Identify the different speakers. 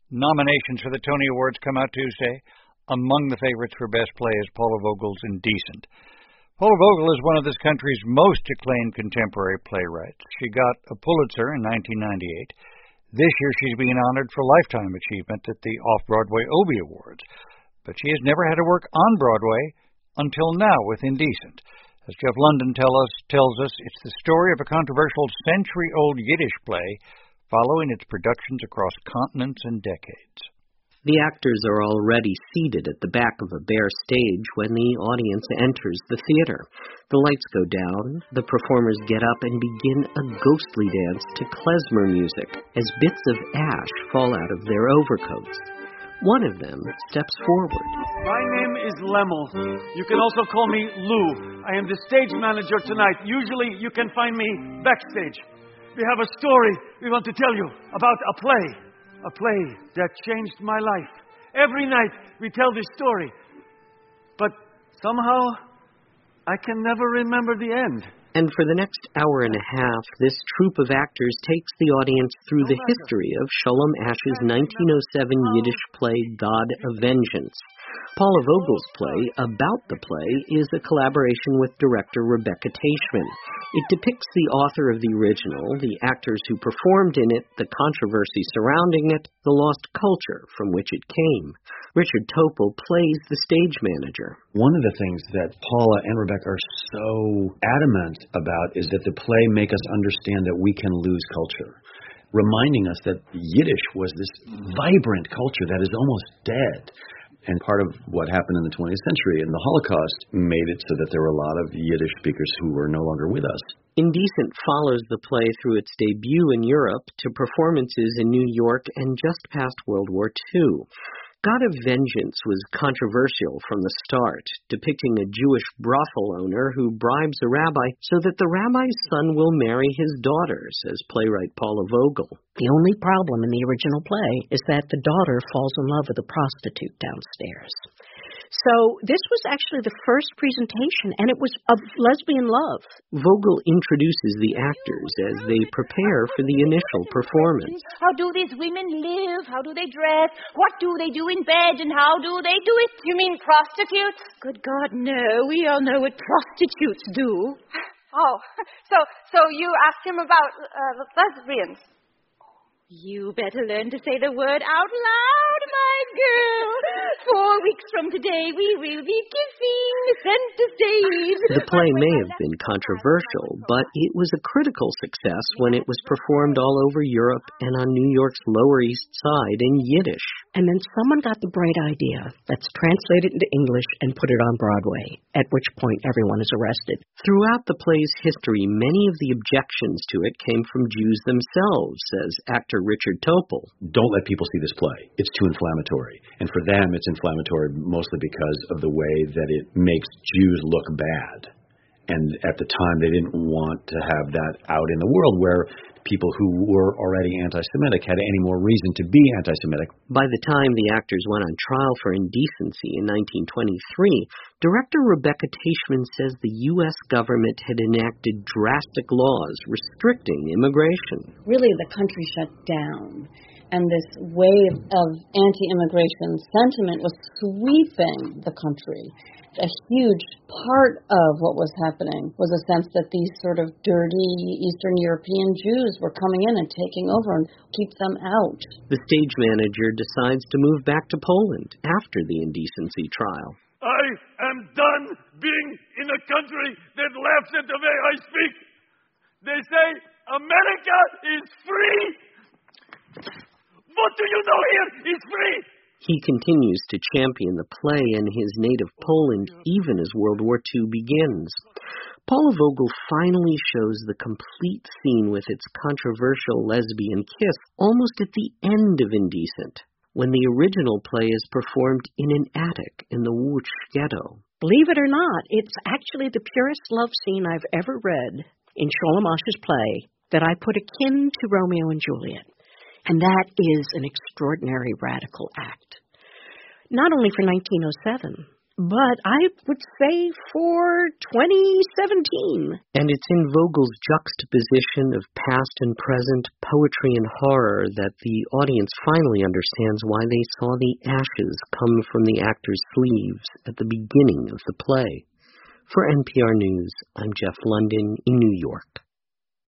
Speaker 1: Nominations for the Tony Awards come out Tuesday. Among the favorites for Best Play is Paula Vogel's Indecent. Paula Vogel is one of this country's most acclaimed contemporary playwrights. She got a Pulitzer in 1998. This year she's being honored for Lifetime Achievement at the Off-Broadway Obie Awards. But she has never had to work on Broadway until now with Indecent. As Jeff London tells us, it's the story of a controversial century-old Yiddish play following its productions across continents and decades.
Speaker 2: The actors are already seated at the back of a bare stage when the audience enters the theater. The lights go down, the performers get up and begin a ghostly dance to klezmer music as bits of ash fall out of their overcoats. One of them steps forward.
Speaker 3: My name is Lemmel. You can also call me Lou. I am the stage manager tonight. Usually you can find me backstage. We have a story we want to tell you about a play that changed my life. Every night we tell this story, but somehow I can never remember the end.
Speaker 2: And for the next hour and a half, this troupe of actors takes the audience through the history of Sholem Asch's 1907 Yiddish play, God of Vengeance. Paula Vogel's play, About the Play, is a collaboration with director Rebecca Teichman. It depicts the author of the original, the actors who performed in it, the controversy surrounding it, the lost culture from which it came. Richard Topol plays the stage manager.
Speaker 4: One of the things that Paula and Rebecca are so adamant about is that the play make us understand that we can lose culture, reminding us that Yiddish was this vibrant culture that is almost dead. And part of what happened in the 20th century and the Holocaust made it so that there were a lot of Yiddish speakers who were no longer with us.
Speaker 2: Indecent follows the play through its debut in Europe to performances in New York and just past World War II. God of Vengeance was controversial from the start, depicting a Jewish brothel owner who bribes a rabbi so that the rabbi's son will marry his daughter, says playwright Paula Vogel.
Speaker 5: The only problem in the original play is that the daughter falls in love with a prostitute downstairs. So this was actually the first presentation, and it was of lesbian love.
Speaker 2: Vogel introduces the actors as they prepare for the initial performance.
Speaker 6: How do these women live? How do they dress? What do they do in bed, and how do they do it?
Speaker 7: You mean prostitutes?
Speaker 6: Good God, no. We all know what prostitutes do.
Speaker 7: Oh, so you asked him about lesbians.
Speaker 6: You better learn to say the word out loud, my girl. 4 weeks from today, we will be kissing center stage.
Speaker 2: The play may have been controversial, but it was a critical success when it was performed all over Europe and on New York's Lower East Side in Yiddish.
Speaker 5: And then someone got the bright idea, let's translate it into English and put it on Broadway, at which point everyone is arrested.
Speaker 2: Throughout the play's history, many of the objections to it came from Jews themselves, says actor Richard Topol.
Speaker 4: Don't let people see this play. It's too inflammatory. And for them, it's inflammatory mostly because of the way that it makes Jews look bad. And at the time, they didn't want to have that out in the world where people who were already anti-Semitic had any more reason to be anti-Semitic.
Speaker 2: By the time the actors went on trial for indecency in 1923, director Rebecca Teichman says the U.S. government had enacted drastic laws restricting immigration.
Speaker 8: Really, the country shut down, and this wave of anti-immigration sentiment was sweeping the country. A huge part of what was happening was a sense that these sort of dirty Eastern European Jews were coming in and taking over and keep them out.
Speaker 2: The stage manager decides to move back to Poland after the indecency trial.
Speaker 3: I am done being in a country that laughs at the way I speak. They say America is free. What do you know here is free?
Speaker 2: He continues to champion the play in his native Poland even as World War II begins. Paula Vogel finally shows the complete scene with its controversial lesbian kiss almost at the end of Indecent, when the original play is performed in an attic in the Łódź ghetto.
Speaker 5: Believe it or not, it's actually the purest love scene I've ever read in Sholem Asch's play that I put akin to Romeo and Juliet. And that is an extraordinary radical act. Not only for 1907, but I would say for 2017.
Speaker 2: And it's in Vogel's juxtaposition of past and present, poetry and horror, that the audience finally understands why they saw the ashes come from the actors' sleeves at the beginning of the play. For NPR News, I'm Jeff London in New York.